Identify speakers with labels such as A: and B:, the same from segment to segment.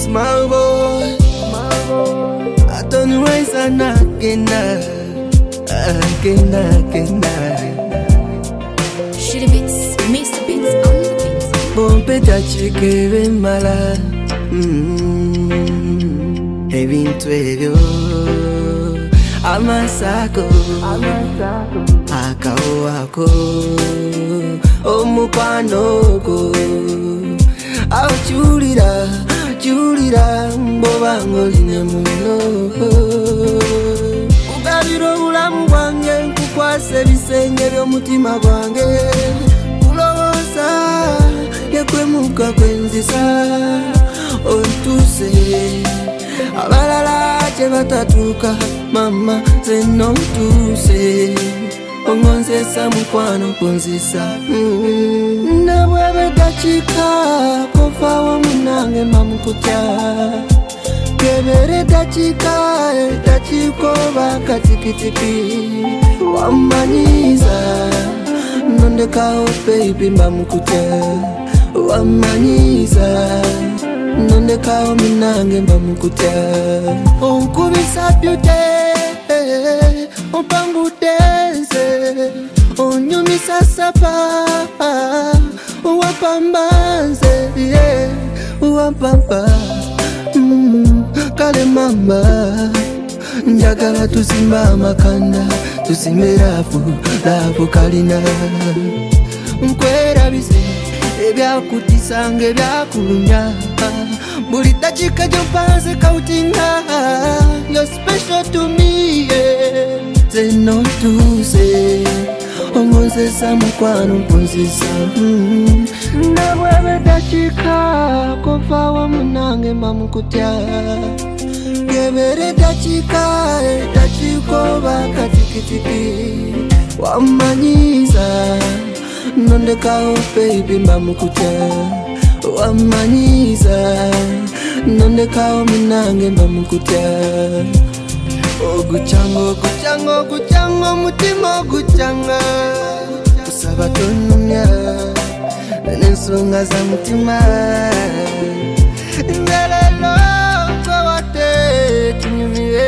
A: Small boy, I don't know why it's not again.
B: Shitty Beats, Mr. Beats on the beat.
A: Bompe tachikeve mala ebintu ebyo amasako akawako omukwano awo julira mbobangoline muno kugabira obulamu bwange nkukwasa ebisenge by'omutima gwange kulowooza yekwemuka kwenzisa ontuse abalala kye batatuuka mama ze nontuse ongonzesa mukwano kunzisa nabwebe dakiika kovaawo munange mamukutya kebere dakiika oba katikitiki wamanyiza nondekawo baby mbamukutya wamanyiza nondekawo munange mbamukutya onkubisa byute ompangudenze onyumisa sapa wapambanze wapampa kale mama njagala tusimba amakanda tusimbe laafu kalina nkwerabise ebyakutisange byakulunya buli dakiika gyompanze kautinga you're special to me ze nontuse ongonzesa mukwano mpunzisa nabwebe dakiika kovaawo munange mamukutya gebere dakiika oba katikitiki wamanyiza nondekawo baby mbamukutya wamanyiza nondekawo munange mbamukutya ogucanga omutima ogucanga kusaba tonumya n'ensonga za mutima nzalelo kwewate tunyumire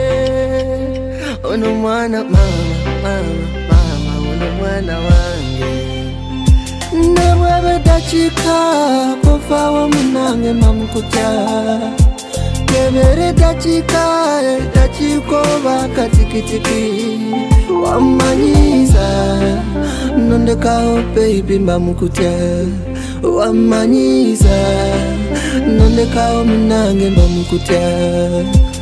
A: ono mwana mama ono mwana wange nabwebe dakiika kovaawo munange mamukutya kebere dakiika oba katikitiki wamanyiza nondekawo baby mbamukutya wamanyiza nondekawo munange mbamukutya